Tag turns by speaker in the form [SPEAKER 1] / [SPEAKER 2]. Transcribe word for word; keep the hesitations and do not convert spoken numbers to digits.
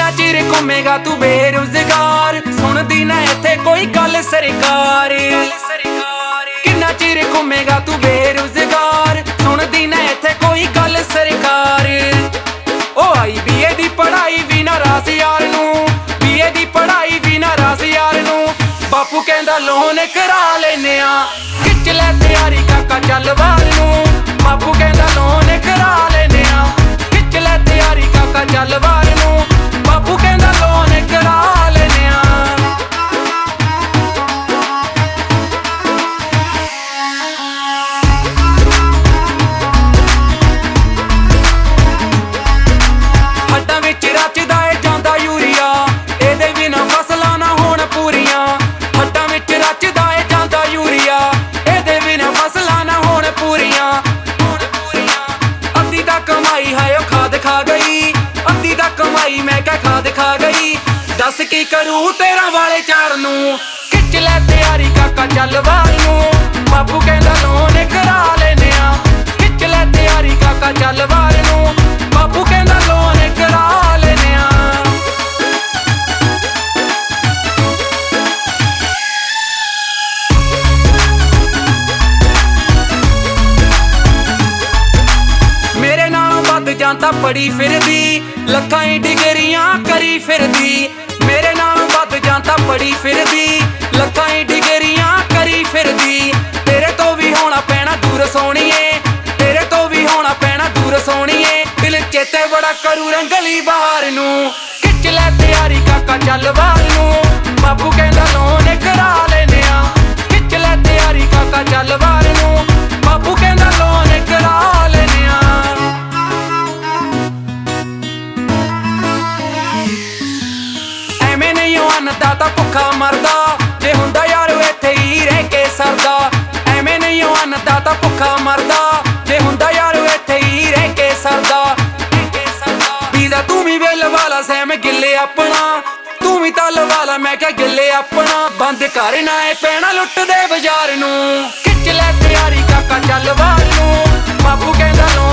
[SPEAKER 1] किन्ना चिर घूमेगा तू बेरोजगार, सुनदी ना इत्थे कोई गल सरकार। किन्ना चिर घूमेगा तू बेरोजगार, सुनदी ना इत्थे कोई गल सरकार। ओ आई बीए दी पढ़ाई भी ना रास यार नू, बीए दी पढ़ाई भी ना रास यार नू। बापू कहंदा लोन करा लेने आ, खिच लै तैयारी काका चल बाहर नू। बापू कहंदा लोन करा लेने आ, खिच लै तैयारी काका चल बाहर नू। बापू कहंदा लोन करा लेने आ। हड्डां विच रचदा ए जांदा यूरिया, एदे बिना फसलां ना होण पूरियां। हड्डां विच रचदा ए जांदा यूरिया, एदे बिना फसलां ना होण पूरियां। अद्धी दा कमाई है ओ खाद खा गई, अद्धी दा कमाई मैं क्या खाद खा गई। दस की करूं तेरा वाले चार नू, खिच लै तैयारी काका चल बाहर नू। बापू कहंदा लोन करा लेने आ, खिच लै तैयारी काका चल बाहर नू। बापू कहंदा लोन करा लेने आ। मेरे नालों वध जांदा पढ़ी फिरदी, लखां डिगरियां करी फिरदी। मेरे नालों वध जांदा पढ़ी फिरदी, लखां डिगरियां करी फिरदी। तेरे तो भी होना पैना दूर सोहणीए, तेरे तो भी होना पैना दूर सोहणीए। दिल चेते बड़ा करू रंगली बहार नू, खिच लै तैयारी काका चल बाहर नू। बापू कहंदा लोन करा लेने आ, खिच लै तैयारी काका चल बाहर नू। बापू कहंदा लोन करा लेने आ। ਐਵੇਂ ਨਹੀਂ ਉਹ ਅੰਨਦਾਤਾ ਭੁੱਖਾ ਮਰਦਾ, ਜੇ ਹੁੰਦਾ ਯਾਰ ਇੱਥੇ ਹੀ ਰਹਿ ਕੇ ਸਰਦਾ। ਐਵੇਂ ਨਹੀਂ ਉਹ ਅੰਨਦਾਤਾ ਭੁੱਖਾ ਮਰਦਾ, ਜੇ ਹੁੰਦਾ ਯਾਰ ਇੱਥੇ ਹੀ ਰਹਿ ਕੇ ਸਰਦਾ। ਵੀਜ਼ਾ ਤੂੰ ਵੀ ਵੇਲ ਵਾਲਾ ਸੈਮ ਗਿੱਲੇ ਆਪਣਾ, ਤੂੰ ਵੀ ਤਲ ਵਾਲਾ ਮੈਂ ਕਿਹਾ ਗਿੱਲੇ ਆਪਣਾ। ਬੰਦ ਕਰ ਨਾ ਇਹ ਪੈਣਾ ਲੁੱਟ ਦੇ ਬਾਜ਼ਾਰ ਨੂੰ, ਖਿੱਚ ਲੈ ਤਿਆਰੀ ਕਾਕਾ ਚੱਲ ਬਾਹਰ ਨੂੰ। ਬਾਪੂ ਕਹਿੰਦਾ